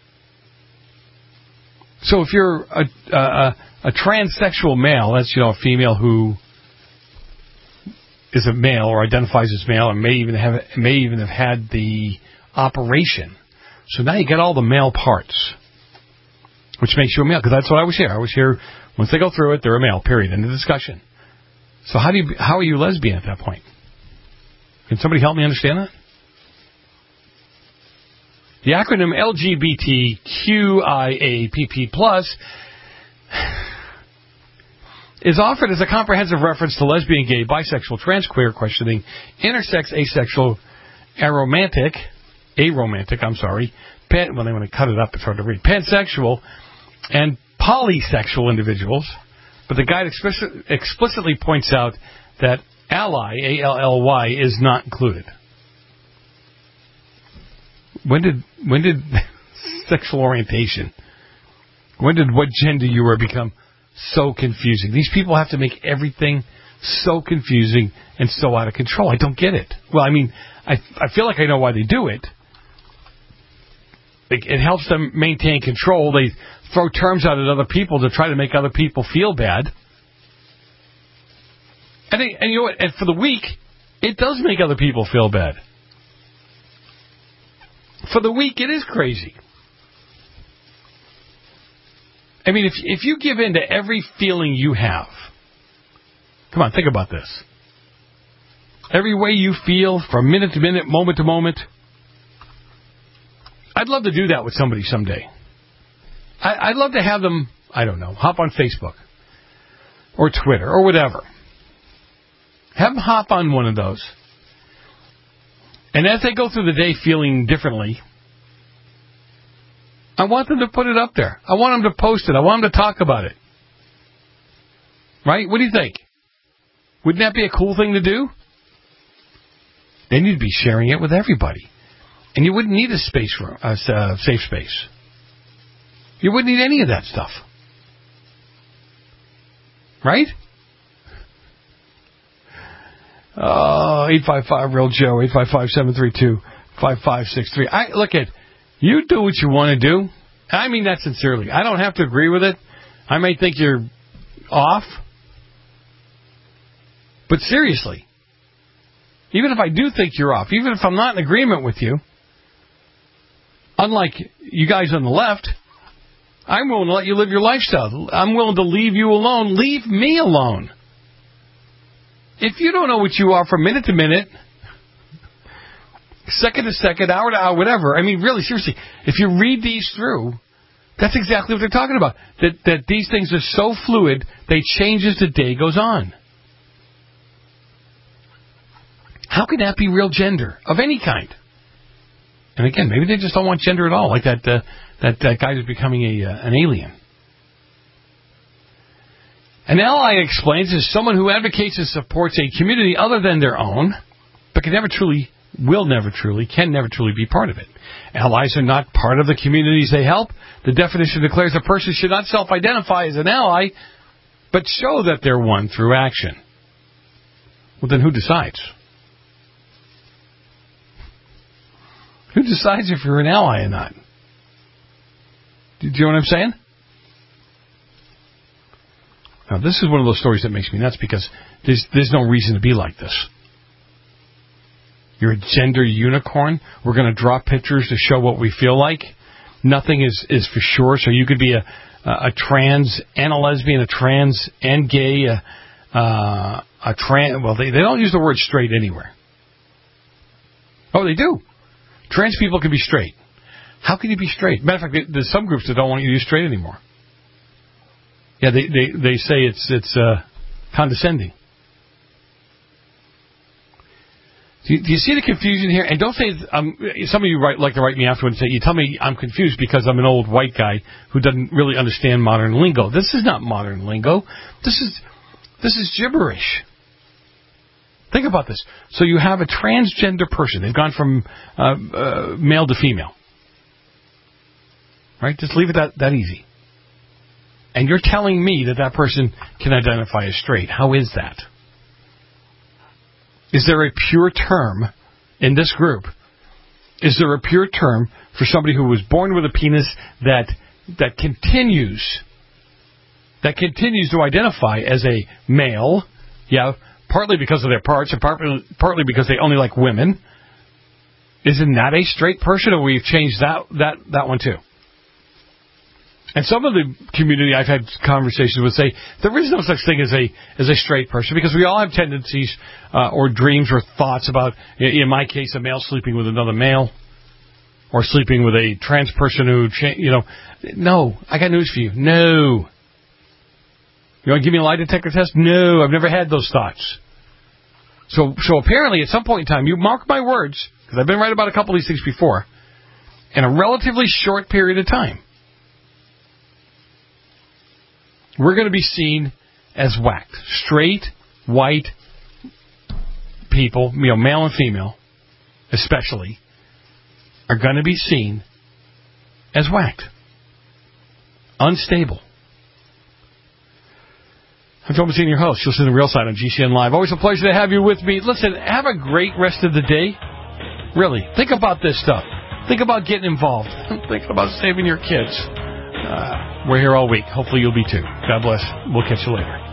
So if you're a, a, a transsexual male, that's, you know, a female who is a male or identifies as male and may even have may even have had the operation. So now you get all the male parts, which makes you a male, because that's what I was here. I was here, once they go through it, they're a male, period, end of discussion. So how do you, how are you lesbian at that point? Can somebody help me understand that? The acronym L G B T Q I A P P plus is offered as a comprehensive reference to lesbian, gay, bisexual, trans, queer, questioning, intersex, asexual, aromantic, aromantic, I'm sorry, pan, well, they want to cut it up, it's hard to read, pansexual, and polysexual individuals. But the guide explicit, explicitly points out that ally, A L L Y, is not included. When did when did sexual orientation, when did what gender you were become so confusing? These people have to make everything so confusing and so out of control. I don't get it. Well, I mean, I I feel like I know why they do it. It, it helps them maintain control. They throw terms out at other people to try to make other people feel bad. And, they, and you know what? And for the weak, it does make other people feel bad. For the weak, it is crazy. I mean, if if you give in to every feeling you have, come on, think about this. every way you feel from minute to minute, moment to moment. I'd love to do that with somebody someday. I, I'd love to have them, I don't know, hop on Facebook or Twitter or whatever. Have them hop on one of those. And as they go through the day feeling differently, I want them to put it up there. I want them to post it. I want them to talk about it. Right? What do you think? Wouldn't that be a cool thing to do? Then you'd be sharing it with everybody. And you wouldn't need a space room, a uh, safe space. You wouldn't need any of that stuff. Right? Uh, eight five five real Joe, eight five five, seven three two, five five six three. I look at, you do what you want to do. I mean that sincerely. I don't have to agree with it. I may think you're off. But seriously, even if I do think you're off, even if I'm not in agreement with you, unlike you guys on the left, I'm willing to let you live your lifestyle. I'm willing to leave you alone. Leave me alone. If you don't know what you are from minute to minute, second to second, hour to hour, whatever, I mean, really, seriously, if you read these through, that's exactly what they're talking about. That that these things are so fluid, they change as the day goes on. How can that be real gender of any kind? And again, maybe they just don't want gender at all, like that uh, that, that guy who's becoming a uh, an alien. An ally, explains, is someone who advocates and supports a community other than their own, but can never truly, will never truly, can never truly be part of it. Allies are not part of the communities they help. The definition declares a person should not self-identify as an ally, but show that they're one through action. Well, then who decides? Who decides if you're an ally or not? Do you know what I'm saying? Now, this is one of those stories that makes me nuts because there's there's no reason to be like this. You're a gender unicorn. We're going to draw pictures to show what we feel like. Nothing is, is for sure. So you could be a a, a trans and a lesbian, a trans and gay, a, uh, a trans. Well, they, they don't use the word straight anywhere. Oh, they do. Trans people can be straight. How can you be straight? Matter of fact, there's some groups that don't want you to use straight anymore. Yeah, they, they, they say it's it's uh, condescending. Do you, do you see the confusion here? And don't say, um, some of you write, like to write me afterwards and say, you tell me I'm confused because I'm an old white guy who doesn't really understand modern lingo. This is not modern lingo. This is this is gibberish. Think about this. So you have a transgender person. They've gone from uh, uh, male to female. Right? Just leave it that, that easy. And you're telling me that that person can identify as straight. How is that? Is there a pure term in this group? Is there a pure term for somebody who was born with a penis that that continues that continues to identify as a male? Yeah, partly because of their parts, and partly partly because they only like women. Isn't that a straight person, or we've changed that that that one too? And some of the community I've had conversations with say there is no such thing as a as a straight person because we all have tendencies uh, or dreams or thoughts about, in my case, a male sleeping with another male or sleeping with a trans person who, you know, no, I got news for you. No. You want to give me a lie detector test? No, I've never had those thoughts. So, so apparently at some point in time, you mark my words, because I've been right about a couple of these things before, in a relatively short period of time, we're going to be seen as whacked. Straight, white people, you know, male and female, especially, are going to be seen as whacked. Unstable. I'm Joe Messina, your host. You'll listen to Real Side on G C N Live. Always a pleasure to have you with me. Listen, have a great rest of the day. Really, think about this stuff. Think about getting involved. Think about saving your kids. Uh, we're here all week. Hopefully you'll be too. God bless. We'll catch you later.